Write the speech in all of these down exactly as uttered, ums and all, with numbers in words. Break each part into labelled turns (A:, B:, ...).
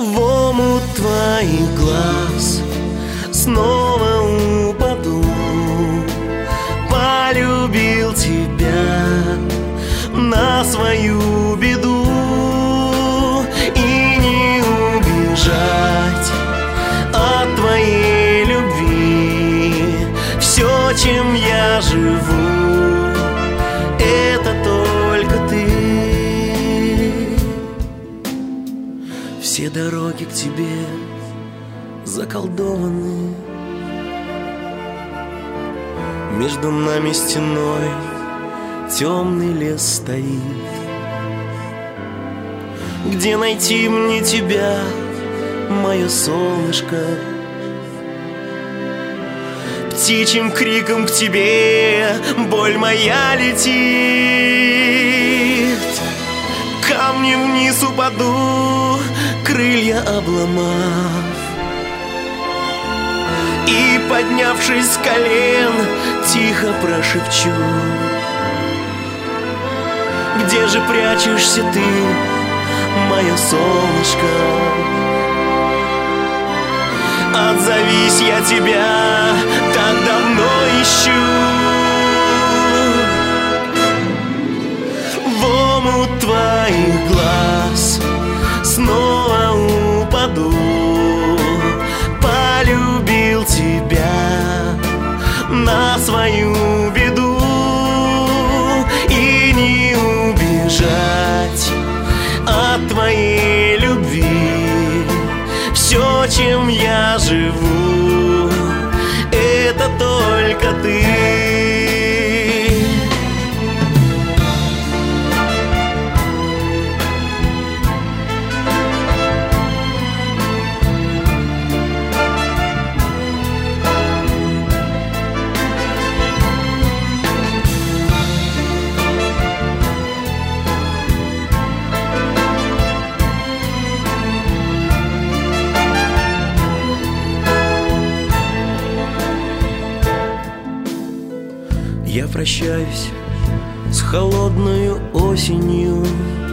A: В омут твоих глаз снова упаду. Полюбил тебя на свою беду, и не убежать от твоей любви. Все, чем я живу, это только ты. Все дороги к тебе заколдованы, между нами стеной темный лес стоит. Где найти мне тебя, мое солнышко? Птичьим криком к тебе боль моя летит. Камнем вниз упаду, крылья обломав, и, поднявшись с колен, тихо прошепчу: где же прячешься ты, мое солнышко? Отзовись, я тебя так давно ищу. В омут твоих глаз снова упаду. Полюбил тебя на свою беду, и не убежать от твоей любви. Все, чем я живу, это только ты. Я прощаюсь с холодной осенью,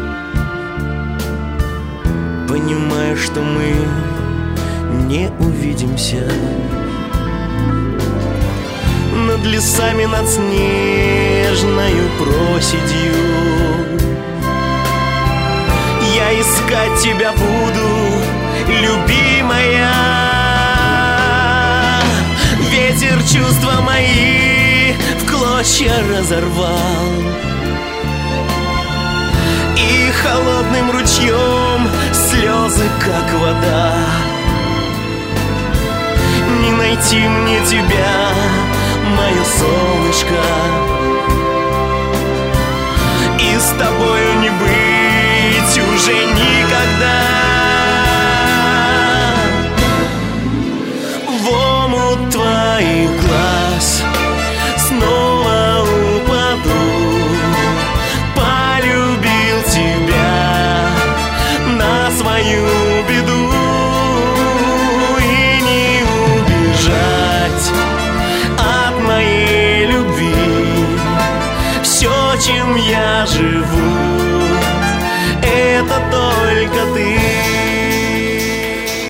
A: понимая, что мы не увидимся. Над лесами, над снежною проседью я искать тебя буду, любимая. Ветер чувства мои в клочья разорвал, и холодным ручьем слезы, как вода. Не найти мне тебя, мое солнышко, и с тобой